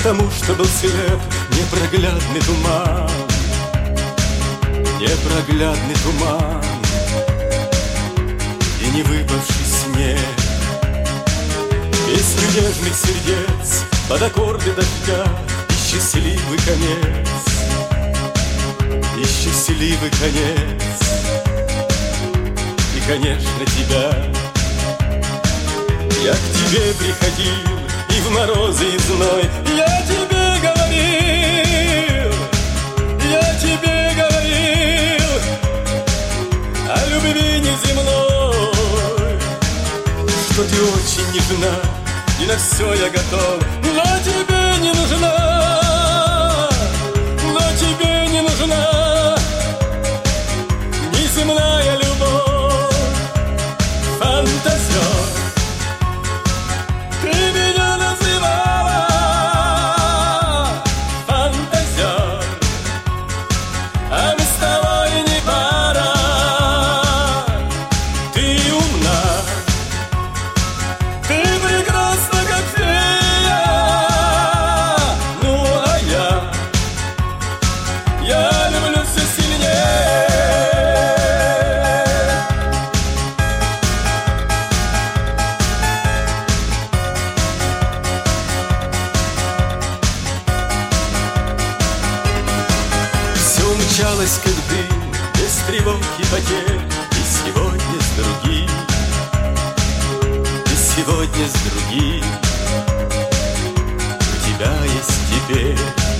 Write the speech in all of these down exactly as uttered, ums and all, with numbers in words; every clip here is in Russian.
потому что был слеп непроглядный туман, непроглядный туман и не выпавший снег. Песню нежных сердец под аккорды дождя и счастливый конец, и счастливый конец, и, конечно, тебя. Я к тебе приходил и в морозы и зной, я тебе говорил, я тебе говорил о любви неземной, что ты очень нежна, и на все я готов, но тебе не нужна, но тебе не нужна неземная любовь, фантазер. Ты меня называла фантазер, а мы с тобой не пара. Ты умна, ты прекрасна, как фея. Ну а я, я люблю все сильнее. Все умчалось, как дым, без тревог и потерь, и сегодня с другим, и сегодня с другим у тебя есть теперь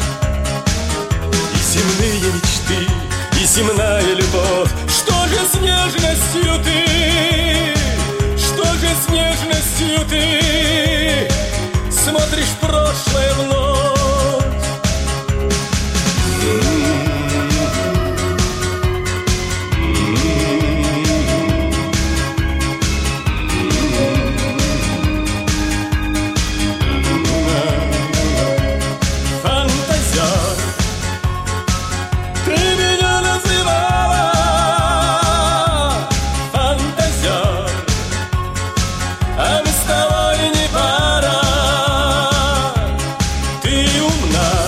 и земные мечты, и земная любовь. Что же с нежностью ты, что же с нежностью ты смотришь в прошлое вновь? А мы с тобой не пара. Ты умна,